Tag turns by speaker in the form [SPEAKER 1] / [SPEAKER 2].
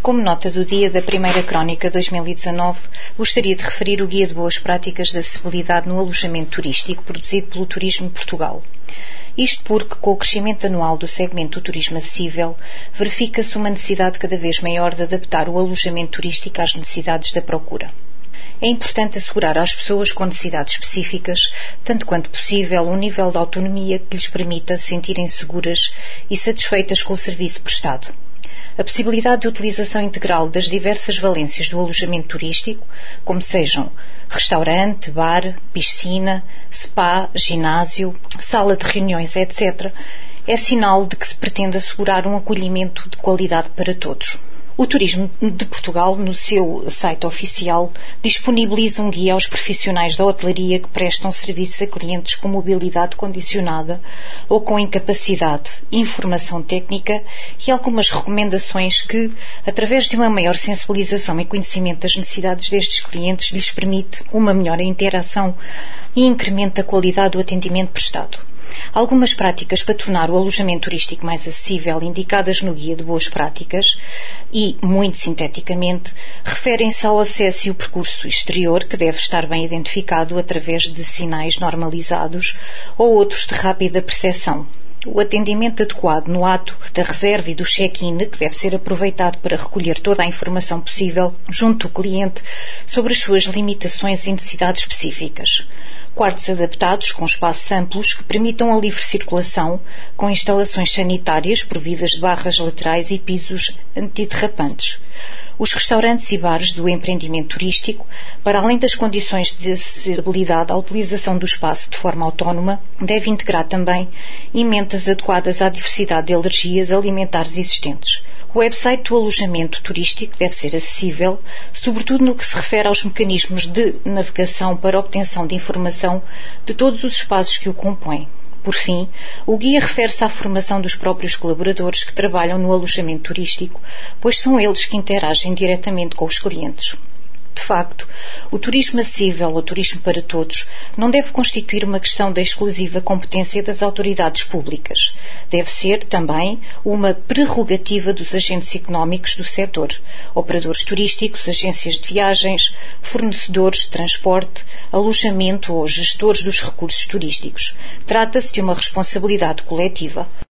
[SPEAKER 1] Como nota do dia da primeira crónica 2019, gostaria de referir o Guia de Boas Práticas de Acessibilidade no Alojamento Turístico produzido pelo Turismo Portugal. Isto porque, com o crescimento anual do segmento do turismo acessível, verifica-se uma necessidade cada vez maior de adaptar o alojamento turístico às necessidades da procura. É importante assegurar às pessoas com necessidades específicas, tanto quanto possível, um nível de autonomia que lhes permita sentirem-se seguras e satisfeitas com o serviço prestado. A possibilidade de utilização integral das diversas valências do alojamento turístico, como sejam restaurante, bar, piscina, spa, ginásio, sala de reuniões, etc., é sinal de que se pretende assegurar um acolhimento de qualidade para todos. O Turismo de Portugal, no seu site oficial, disponibiliza um guia aos profissionais da hotelaria que prestam serviços a clientes com mobilidade condicionada ou com incapacidade, informação técnica e algumas recomendações que, através de uma maior sensibilização e conhecimento das necessidades destes clientes, lhes permite uma melhor interação e incrementa a qualidade do atendimento prestado. Algumas práticas para tornar o alojamento turístico mais acessível, indicadas no Guia de Boas Práticas e, muito sinteticamente, referem-se ao acesso e o percurso exterior, que deve estar bem identificado através de sinais normalizados ou outros de rápida percepção. O atendimento adequado no ato da reserva e do check-in, que deve ser aproveitado para recolher toda a informação possível junto do cliente sobre as suas limitações e necessidades específicas. Quartos adaptados com espaços amplos que permitam a livre circulação, com instalações sanitárias providas de barras laterais e pisos antiderrapantes. Os restaurantes e bares do empreendimento turístico, para além das condições de acessibilidade à utilização do espaço de forma autónoma, deve integrar também emendas adequadas à diversidade de alergias alimentares existentes. O website do alojamento turístico deve ser acessível, sobretudo no que se refere aos mecanismos de navegação para obtenção de informação de todos os espaços que o compõem. Por fim, o guia refere-se à formação dos próprios colaboradores que trabalham no alojamento turístico, pois são eles que interagem diretamente com os clientes. De facto, o turismo acessível ou turismo para todos não deve constituir uma questão da exclusiva competência das autoridades públicas. Deve ser também uma prerrogativa dos agentes económicos do setor, operadores turísticos, agências de viagens, fornecedores de transporte, alojamento ou gestores dos recursos turísticos. Trata-se de uma responsabilidade coletiva.